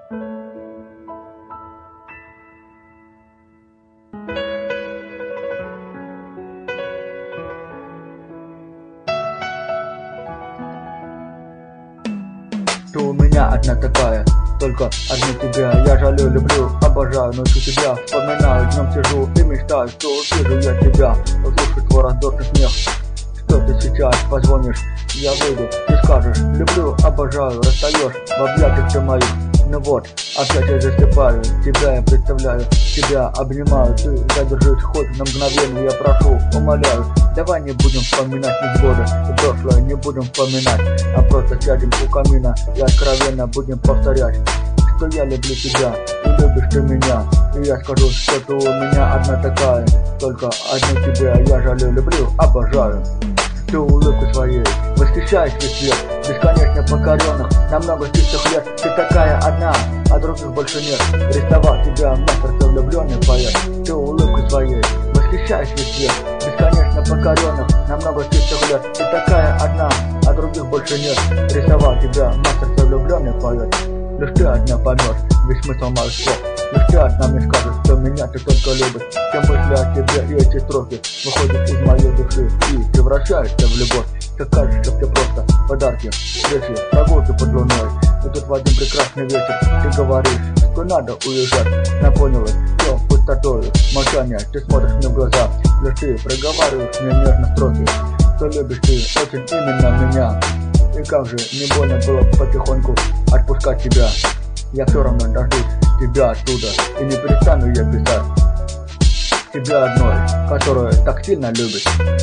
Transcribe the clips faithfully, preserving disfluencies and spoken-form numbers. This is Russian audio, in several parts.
Ты у меня одна такая, только одну тебя я жалею, люблю, обожаю, ночью тебя вспоминаю, днем сижу и мечтаю, что увижу я тебя, услышу твой раздорный смех. Что ты сейчас позвонишь, я выйду, ты скажешь, люблю, обожаю, расстаешь в объятиях ты моих. Ну вот, опять я засыпаю, тебя я представляю, тебя обнимаю, ты задержись хоть на мгновение, я прошу, умоляю, давай не будем вспоминать невзгоды и прошлое, не будем вспоминать, а просто сядем у камина и откровенно будем повторять, что я люблю тебя и любишь ты меня, и я скажу, что ты у меня одна такая, только одну тебя я жалею, люблю, обожаю. Ты улыбку своей, восхищаюсь весь свет, бесконечно покоренных, на много чистых лет. Ты такая одна, а других больше нет. Рисовал тебя мастер, ты влюбленный поэт. Ты улыбку своей, восхищаюсь весь свет, бесконечно покоренных, на много чистых лет. Ты такая одна, а других больше нет. Рисовал тебя мастер, ты влюбленный поэт. Лишь ты одна поймешь весь смысл моих слов. Лишь ты одна мне скажешь, что меня ты только любишь. Все мысли о тебе и эти строки выходят из моей души и превращаются в любовь. Ты кажется, все просто подарки, встречи, прогулки под луной. И тут в один прекрасный вечер ты говоришь, что надо уезжать. Наполнилось все пустотою, молчание, ты смотришь мне в глаза. Лишь ты проговариваешь мне нежно строки, что любишь ты очень именно меня. И как же не больно было потихоньку отпускать тебя. Я все равно дождусь тебя оттуда и не перестану я писать тебя одной, которую так сильно любишь.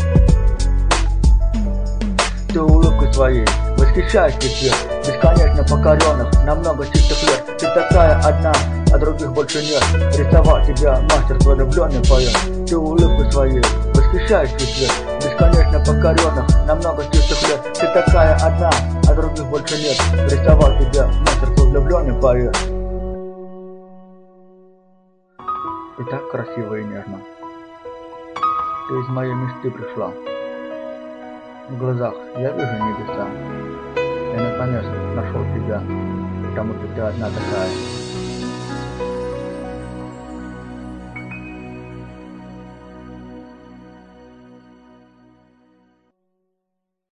Ты улыбкой своей восхищаешь весь свет, бесконечно покоренных, на много чистых лет. Ты такая одна, а других больше нет. Рисовал тебя мастер, твой влюбленный поэт. Ты улыбкой своей восхищаешь весь свет, бесконечно покоренных, на много чистых лет. Ты такая одна, а других больше нет. Рисовал тебя мастер, твой влюбленный поэт. И так красиво и нежно. Ты из моей мечты пришла. В глазах я вижу небеса. Я наконец нашел тебя, потому что ты одна такая.